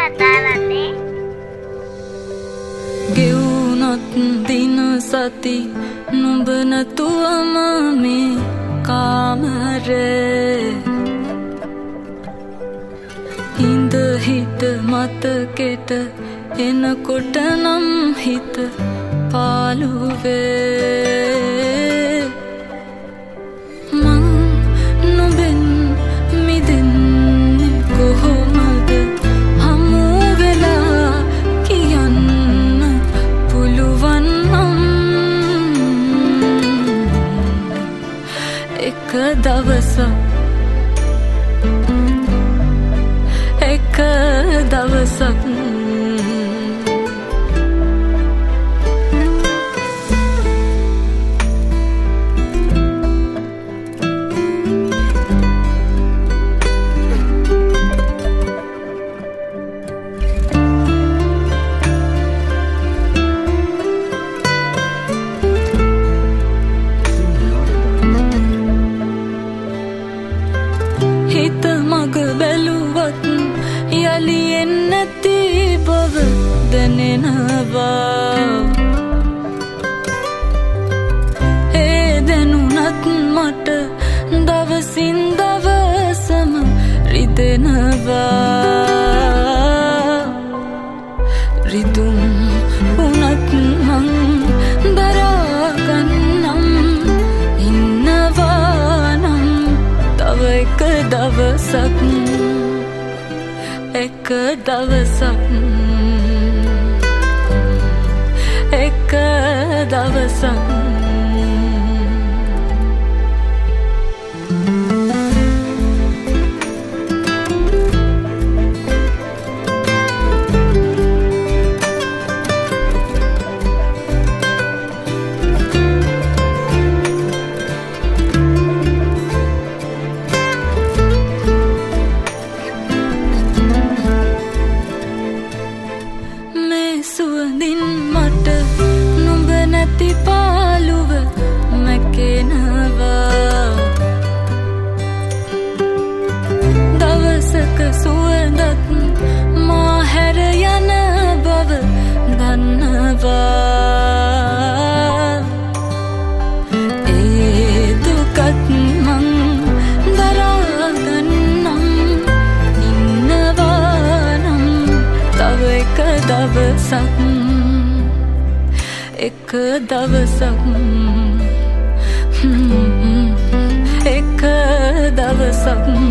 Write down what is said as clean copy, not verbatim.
වතාවන්නේ ගෙවුනොත් දින සති නුඹ නැතුවම මේ කාමරේ හිඳ හිත මතකෙට එනකොට නම් හිත පාළුවේ මං නොබෙන් මිදෙන්නේ කොහොමද හමු වෙලා කියන්න පුළුවන් නම් එක දවසක් හිත මග බැලුවත් යලි එන්නති බව දැනෙනවා ඒ දැනුණත් මට දවසින් දවසම රිදෙනවා රිදුම් වුණත් මං දරාගන්නම් ඉන්නවා නම් තව එක දවසක් එක දවසක් සුවඳින් මට නුඹ නැති පාළුව මැකෙනවා දවසක සුවඳත් මා හැර යන බව දන්නවා ඒ දුකත් මං දරාගන්නම් ඉන්නවා නම් තව එක දවසක් එක දවසක් එක දවසක්